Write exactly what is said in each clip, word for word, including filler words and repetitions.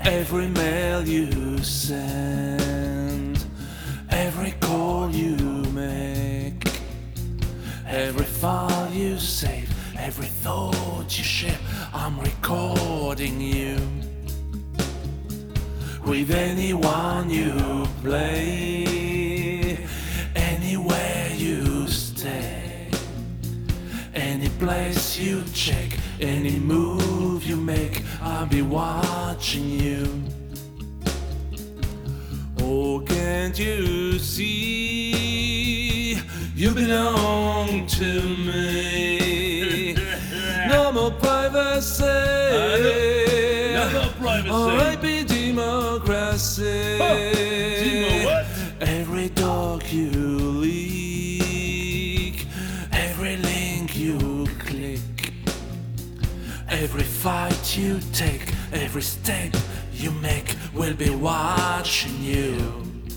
Every mail you send, every call you make, every file you save, every thought you share, I'm recording you. With anyone you play, anywhere you stay, any place you check, any move you make, I'll be watching you. Oh, can't you see you belong to me? No more privacy, No more privacy. R I P democracy. Oh, Demo what? Every dog you leak, every link you click, every fight you take, every step you make, will be watching you.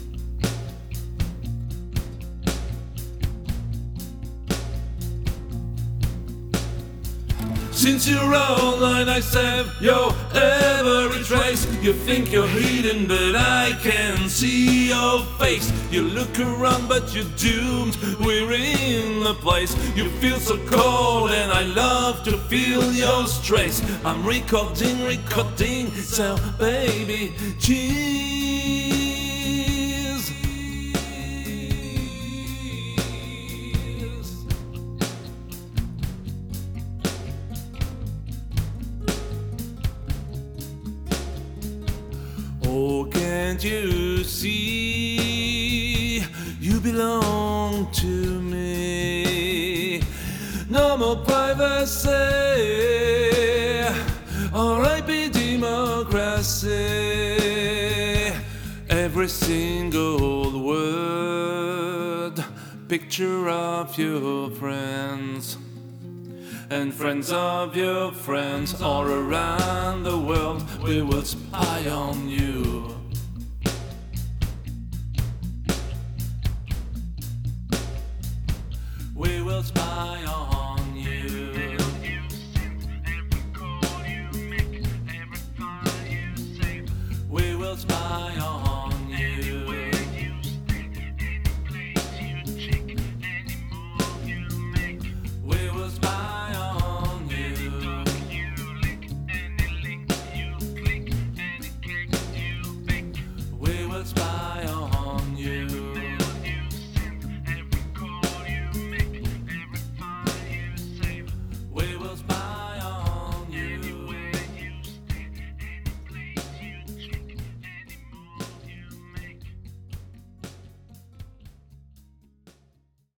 Since you're online, I save your every trace. You think you're hidden, but I can see your face. You look around, but you're doomed. We're in the place. You feel so cold, and I love to feel your stress. I'm recording, recording, so baby, cheese. Oh, can't you see you belong to me? No more privacy, R I P democracy. Every single word, picture of your friends and friends of your friends all around the world. We will spy on you. We will spy on you. We will spy on you. We will spy on you. We will spy on you.